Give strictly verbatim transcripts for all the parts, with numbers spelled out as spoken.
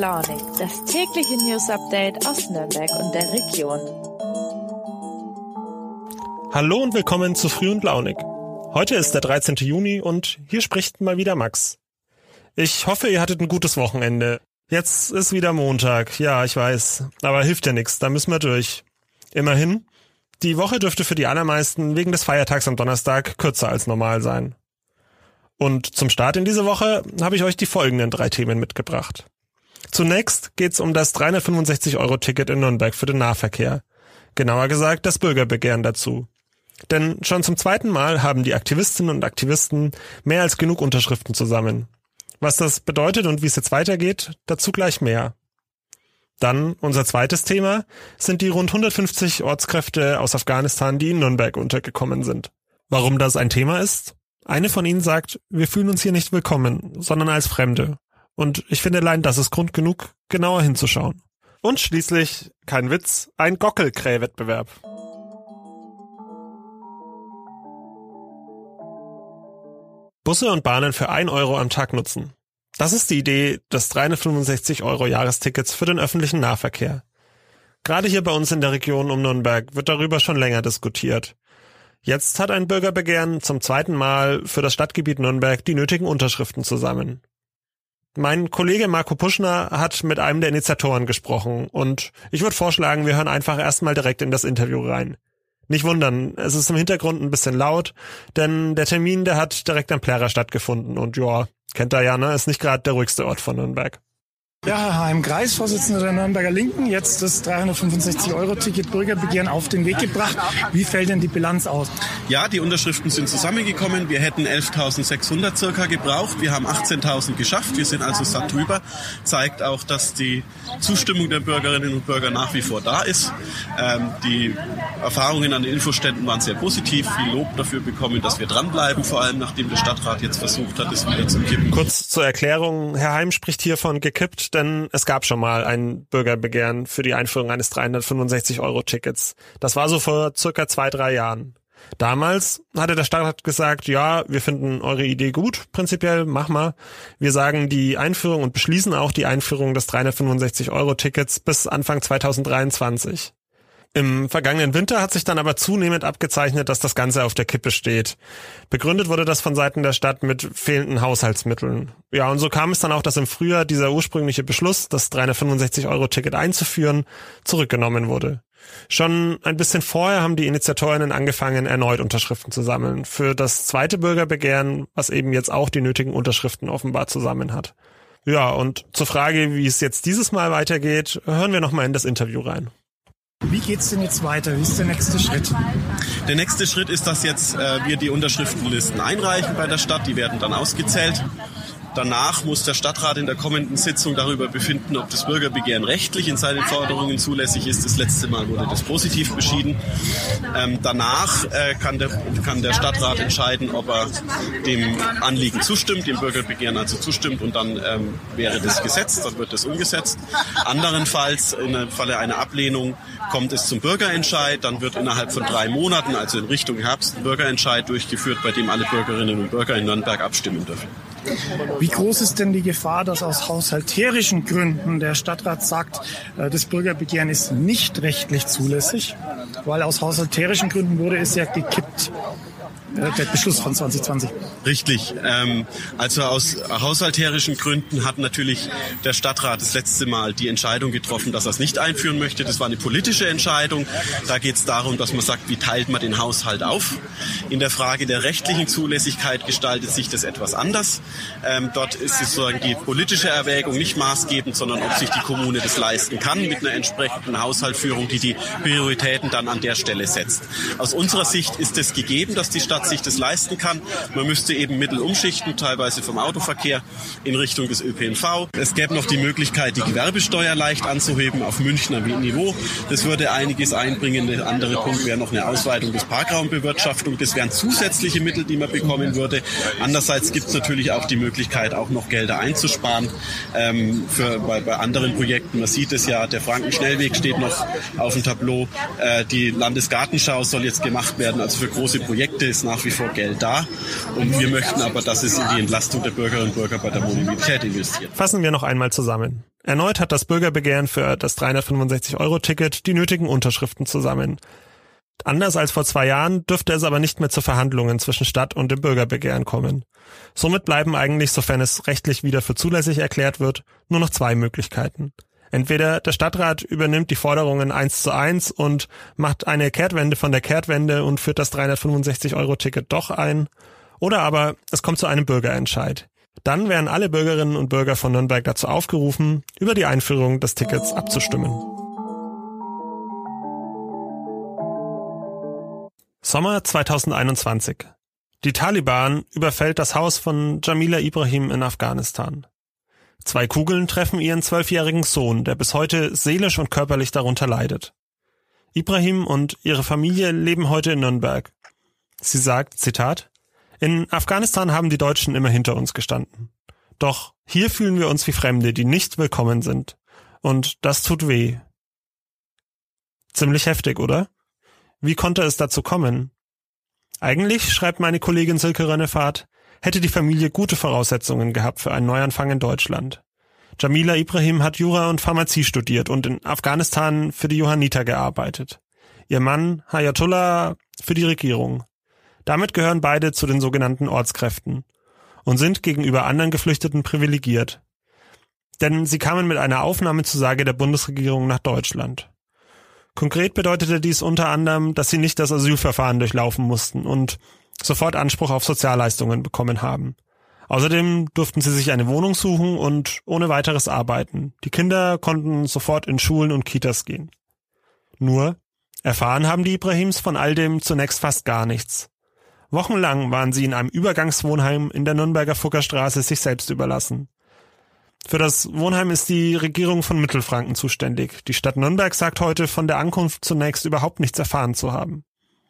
Launig, das tägliche News-Update aus Nürnberg und der Region. Hallo und willkommen zu Früh und Launig. Heute ist der dreizehnte Juni und hier spricht mal wieder Max. Ich hoffe, ihr hattet ein gutes Wochenende. Jetzt ist wieder Montag, ja, ich weiß, aber hilft ja nichts, da müssen wir durch. Immerhin, die Woche dürfte für die allermeisten wegen des Feiertags am Donnerstag kürzer als normal sein. Und zum Start in diese Woche habe ich euch die folgenden drei Themen mitgebracht. Zunächst geht's um das dreihundertfünfundsechzig Euro Ticket in Nürnberg für den Nahverkehr. Genauer gesagt das Bürgerbegehren dazu. Denn schon zum zweiten Mal haben die Aktivistinnen und Aktivisten mehr als genug Unterschriften zusammen. Was das bedeutet und wie es jetzt weitergeht, dazu gleich mehr. Dann unser zweites Thema sind die rund hundertfünfzig Ortskräfte aus Afghanistan, die in Nürnberg untergekommen sind. Warum das ein Thema ist? Eine von ihnen sagt, wir fühlen uns hier nicht willkommen, sondern als Fremde. Und ich finde allein, das ist Grund genug, genauer hinzuschauen. Und schließlich, kein Witz, ein Gockelkrähwettbewerb. Busse und Bahnen für ein Euro am Tag nutzen. Das ist die Idee des dreihundertfünfundsechzig Euro Jahrestickets für den öffentlichen Nahverkehr. Gerade hier bei uns in der Region um Nürnberg wird darüber schon länger diskutiert. Jetzt hat ein Bürgerbegehren zum zweiten Mal für das Stadtgebiet Nürnberg die nötigen Unterschriften zusammen. Mein Kollege Marco Puschner hat mit einem der Initiatoren gesprochen und ich würde vorschlagen, wir hören einfach erstmal direkt in das Interview rein. Nicht wundern, es ist im Hintergrund ein bisschen laut, denn der Termin, der hat direkt am Plärrer stattgefunden und ja, kennt ihr ja, ne, ist nicht gerade der ruhigste Ort von Nürnberg. Ja, Herr Heim Greis, Vorsitzender der Nürnberger Linken, jetzt das dreihundertfünfundsechzig Euro Ticket Bürgerbegehren auf den Weg gebracht. Wie fällt denn die Bilanz aus? Ja, die Unterschriften sind zusammengekommen. Wir hätten elftausendsechshundert circa gebraucht. Wir haben achtzehntausend geschafft. Wir sind also satt drüber. Zeigt auch, dass die Zustimmung der Bürgerinnen und Bürger nach wie vor da ist. Ähm, die Erfahrungen an den Infoständen waren sehr positiv. Viel Lob dafür bekommen, dass wir dranbleiben, vor allem nachdem der Stadtrat jetzt versucht hat, es wieder zu kippen. Kurz zur Erklärung, Herr Heim spricht hier von gekippt, denn es gab schon mal ein Bürgerbegehren für die Einführung eines dreihundertfünfundsechzig Euro Tickets. Das war so vor circa zwei, drei Jahren. Damals hatte der Stadtrat gesagt, ja, wir finden eure Idee gut, prinzipiell, mach mal. Wir sagen die Einführung und beschließen auch die Einführung des dreihundertfünfundsechzig Euro Tickets bis Anfang zweitausenddreiundzwanzig. Im vergangenen Winter hat sich dann aber zunehmend abgezeichnet, dass das Ganze auf der Kippe steht. Begründet wurde das von Seiten der Stadt mit fehlenden Haushaltsmitteln. Ja, und so kam es dann auch, dass im Frühjahr dieser ursprüngliche Beschluss, das dreihundertfünfundsechzig Euro Ticket einzuführen, zurückgenommen wurde. Schon ein bisschen vorher haben die Initiatorinnen angefangen, erneut Unterschriften zu sammeln. Für das zweite Bürgerbegehren, was eben jetzt auch die nötigen Unterschriften offenbar zusammen hat. Ja, und zur Frage, wie es jetzt dieses Mal weitergeht, hören wir nochmal in das Interview rein. Wie geht's denn jetzt weiter? Wie ist der nächste Schritt? Der nächste Schritt ist, dass jetzt äh, wir die Unterschriftenlisten einreichen bei der Stadt. Die werden dann ausgezählt. Danach muss der Stadtrat in der kommenden Sitzung darüber befinden, ob das Bürgerbegehren rechtlich in seinen Forderungen zulässig ist. Das letzte Mal wurde das positiv beschieden. Ähm, danach äh, kann, der, kann der Stadtrat entscheiden, ob er dem Anliegen zustimmt, dem Bürgerbegehren also zustimmt, und dann ähm, wäre das Gesetz, dann wird das umgesetzt. Anderenfalls, im Falle einer Ablehnung, kommt es zum Bürgerentscheid. Dann wird innerhalb von drei Monaten, also in Richtung Herbst, ein Bürgerentscheid durchgeführt, bei dem alle Bürgerinnen und Bürger in Nürnberg abstimmen dürfen. Wie groß ist denn die Gefahr, dass aus haushalterischen Gründen der Stadtrat sagt, das Bürgerbegehren ist nicht rechtlich zulässig? Weil aus haushalterischen Gründen wurde es ja gekippt. Der Beschluss von zwanzig zwanzig. Richtig. Ähm, also aus haushalterischen Gründen hat natürlich der Stadtrat das letzte Mal die Entscheidung getroffen, dass er es nicht einführen möchte. Das war eine politische Entscheidung. Da geht es darum, dass man sagt, wie teilt man den Haushalt auf. In der Frage der rechtlichen Zulässigkeit gestaltet sich das etwas anders. Ähm, dort ist es sozusagen die politische Erwägung nicht maßgebend, sondern ob sich die Kommune das leisten kann mit einer entsprechenden Haushaltsführung, die die Prioritäten dann an der Stelle setzt. Aus unserer Sicht ist es gegeben, dass die Stadt sich das leisten kann. Man müsste eben Mittel umschichten, teilweise vom Autoverkehr in Richtung des Ö P N V. Es gäbe noch die Möglichkeit, die Gewerbesteuer leicht anzuheben auf Münchner Niveau. Das würde einiges einbringen. Der andere Punkt wäre noch eine Ausweitung des Parkraumbewirtschaftung. Das wären zusätzliche Mittel, die man bekommen würde. Andererseits gibt es natürlich auch die Möglichkeit, auch noch Gelder einzusparen ähm, für, bei, bei anderen Projekten. Man sieht es ja, der Frankenschnellweg steht noch auf dem Tableau. Äh, die Landesgartenschau soll jetzt gemacht werden. Also für große Projekte ist nach wie vor Geld da. Und wir möchten aber, dass es in die Entlastung der Bürgerinnen und Bürger bei der Mobilität investiert. Fassen wir noch einmal zusammen. Erneut hat das Bürgerbegehren für das dreihundertfünfundsechzig Euro Ticket die nötigen Unterschriften zusammen. Anders als vor zwei Jahren dürfte es aber nicht mehr zu Verhandlungen zwischen Stadt und dem Bürgerbegehren kommen. Somit bleiben eigentlich, sofern es rechtlich wieder für zulässig erklärt wird, nur noch zwei Möglichkeiten. Entweder der Stadtrat übernimmt die Forderungen eins zu eins und macht eine Kehrtwende von der Kehrtwende und führt das dreihundertfünfundsechzig Euro Ticket doch ein, oder aber es kommt zu einem Bürgerentscheid. Dann werden alle Bürgerinnen und Bürger von Nürnberg dazu aufgerufen, über die Einführung des Tickets abzustimmen. Sommer zweitausendeinundzwanzig. Die Taliban überfällt das Haus von Jamila Ibrahim in Afghanistan. Zwei Kugeln treffen ihren zwölfjährigen Sohn, der bis heute seelisch und körperlich darunter leidet. Ibrahim und ihre Familie leben heute in Nürnberg. Sie sagt, Zitat, in Afghanistan haben die Deutschen immer hinter uns gestanden. Doch hier fühlen wir uns wie Fremde, die nicht willkommen sind. Und das tut weh. Ziemlich heftig, oder? Wie konnte es dazu kommen? Eigentlich, schreibt meine Kollegin Silke Rönnefahrt, hätte die Familie gute Voraussetzungen gehabt für einen Neuanfang in Deutschland. Jamila Ibrahim hat Jura und Pharmazie studiert und in Afghanistan für die Johanniter gearbeitet. Ihr Mann, Hayatullah, für die Regierung. Damit gehören beide zu den sogenannten Ortskräften und sind gegenüber anderen Geflüchteten privilegiert. Denn sie kamen mit einer Aufnahmezusage der Bundesregierung nach Deutschland. Konkret bedeutete dies unter anderem, dass sie nicht das Asylverfahren durchlaufen mussten und sofort Anspruch auf Sozialleistungen bekommen haben. Außerdem durften sie sich eine Wohnung suchen und ohne weiteres arbeiten. Die Kinder konnten sofort in Schulen und Kitas gehen. Nur, erfahren haben die Ibrahims von all dem zunächst fast gar nichts. Wochenlang waren sie in einem Übergangswohnheim in der Nürnberger Fuggerstraße sich selbst überlassen. Für das Wohnheim ist die Regierung von Mittelfranken zuständig. Die Stadt Nürnberg sagt heute, von der Ankunft zunächst überhaupt nichts erfahren zu haben.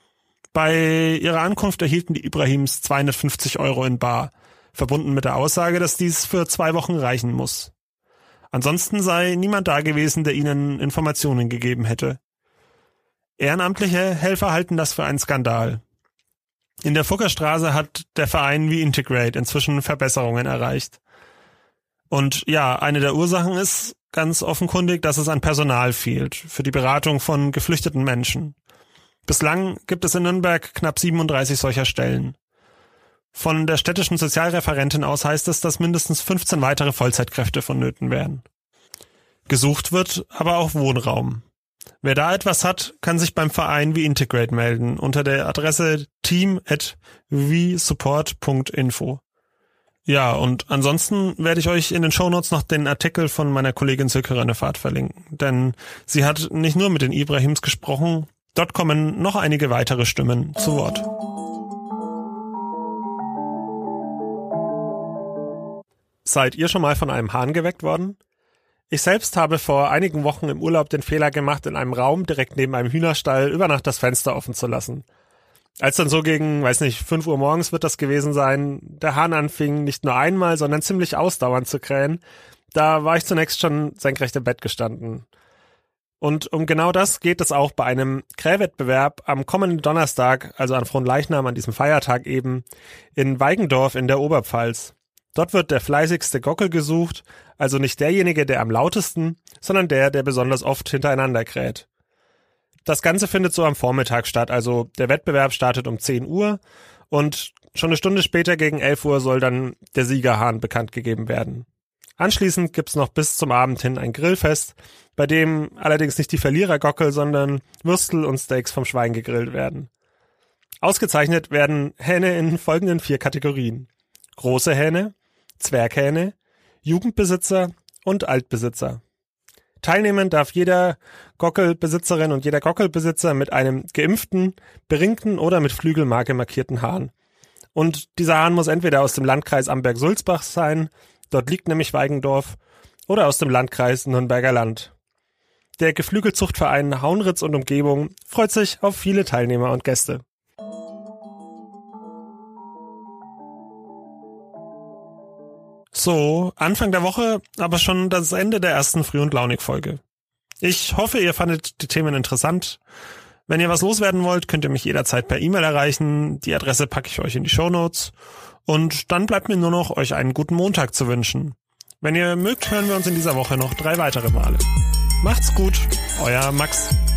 Bei ihrer Ankunft erhielten die Ibrahims zweihundertfünfzig Euro in bar, verbunden mit der Aussage, dass dies für zwei Wochen reichen muss. Ansonsten sei niemand da gewesen, der ihnen Informationen gegeben hätte. Ehrenamtliche Helfer halten das für einen Skandal. In der Fuggerstraße hat der Verein wie Integrate inzwischen Verbesserungen erreicht. Und ja, eine der Ursachen ist ganz offenkundig, dass es an Personal fehlt für die Beratung von geflüchteten Menschen. Bislang gibt es in Nürnberg knapp siebenunddreißig solcher Stellen. Von der städtischen Sozialreferentin aus heißt es, dass mindestens fünfzehn weitere Vollzeitkräfte vonnöten wären. Gesucht wird aber auch Wohnraum. Wer da etwas hat, kann sich beim Verein wie Integrate melden unter der Adresse team at v support punkt info. Ja, und ansonsten werde ich euch in den Shownotes noch den Artikel von meiner Kollegin Silke Rönnefahrt verlinken, denn sie hat nicht nur mit den Ibrahims gesprochen, dort kommen noch einige weitere Stimmen zu Wort. Seid ihr schon mal von einem Hahn geweckt worden? Ich selbst habe vor einigen Wochen im Urlaub den Fehler gemacht, in einem Raum direkt neben einem Hühnerstall über Nacht das Fenster offen zu lassen. Als dann so gegen, weiß nicht, fünf Uhr morgens wird das gewesen sein, der Hahn anfing nicht nur einmal, sondern ziemlich ausdauernd zu krähen, da war ich zunächst schon senkrecht im Bett gestanden. Und um genau das geht es auch bei einem Krähwettbewerb am kommenden Donnerstag, also an Fronleichnam, an diesem Feiertag eben, in Weigendorf in der Oberpfalz. Dort wird der fleißigste Gockel gesucht, also nicht derjenige, der am lautesten, sondern der, der besonders oft hintereinander kräht. Das Ganze findet so am Vormittag statt, also der Wettbewerb startet um zehn Uhr und schon eine Stunde später gegen elf Uhr soll dann der Siegerhahn bekannt gegeben werden. Anschließend gibt's noch bis zum Abend hin ein Grillfest, bei dem allerdings nicht die Verlierergockel, sondern Würstel und Steaks vom Schwein gegrillt werden. Ausgezeichnet werden Hähne in folgenden vier Kategorien: Große Hähne, Zwerghähne, Jugendbesitzer und Altbesitzer. Teilnehmen darf jeder Gockelbesitzerin und jeder Gockelbesitzer mit einem geimpften, beringten oder mit Flügelmarke markierten Hahn. Und dieser Hahn muss entweder aus dem Landkreis Amberg-Sulzbach sein, dort liegt nämlich Weigendorf, oder aus dem Landkreis Nürnberger Land. Der Geflügelzuchtverein Hauenritz und Umgebung freut sich auf viele Teilnehmer und Gäste. So, Anfang der Woche, aber schon das Ende der ersten Früh- und Launig-Folge. Ich hoffe, ihr fandet die Themen interessant. Wenn ihr was loswerden wollt, könnt ihr mich jederzeit per E-Mail erreichen. Die Adresse packe ich euch in die Shownotes. Und dann bleibt mir nur noch, euch einen guten Montag zu wünschen. Wenn ihr mögt, hören wir uns in dieser Woche noch drei weitere Male. Macht's gut, euer Max.